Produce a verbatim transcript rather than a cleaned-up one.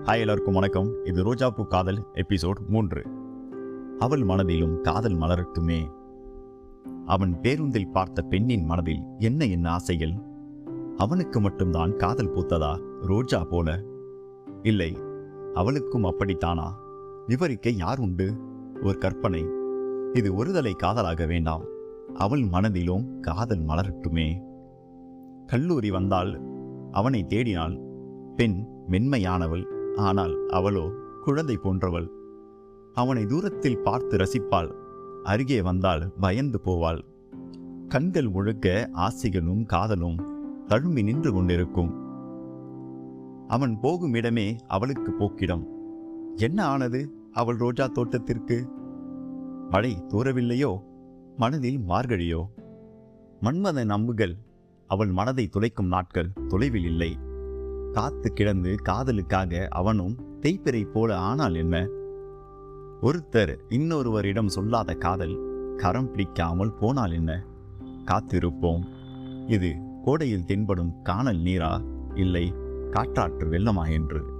Hi, எல்லாருக்கும் வணக்கம். இது ரோஜாப்பூ காதல் எபிசோட் மூன்று. அவள் மனதிலும் காதல் மலரட்டுமே. அவன் பேருந்தில் பார்த்த பெண்ணின் மனதில் என்ன என்ன ஆசைகள்? அவனுக்கு மட்டும்தான் காதல் பூத்ததா ரோஜா போல? இல்லை, அவளுக்கும் அப்படித்தானா? விவரிக்க யார் உண்டு? ஒரு கற்பனை. இது ஒருதலை காதலாக வேண்டாம். அவள் மனதிலும் காதல் மலரட்டுமே. கல்லூரி வந்தால், அவனை தேடினாள். பெண் மென்மையானவள், ஆனால் அவளோ குழந்தை போன்றவள். அவனை தூரத்தில் பார்த்து ரசிப்பாள், அருகே வந்தால் பயந்து போவாள். கண்கள் முழுக்க ஆசைகளும் காதலும் தழும்பி நின்று கொண்டிருக்கும். அவன் போகும் இடமே அவளுக்கு போக்கிடம். என்ன ஆனது அவள் ரோஜா தோட்டத்திற்கு? மழை தூரவில்லையோ? மனதில் மார்கழியோ? மன்மத நம்புகள் அவள் மனதை துளைக்கும் நாட்கள் தொலைவில் இல்லை. காத்து கிடந்து காதலுக்காக அவனும் தேய்பிறை போல ஆனால் என்ன? ஒருத்தர் இன்னொருவரிடம் சொல்லாத காதல் கரம் பிடிக்காமல் போனால் என்ன? காத்திருப்போம். இது கோடையில் தென்படும் காணல் நீரா, இல்லை காற்றாற்று வெள்ளமா என்று.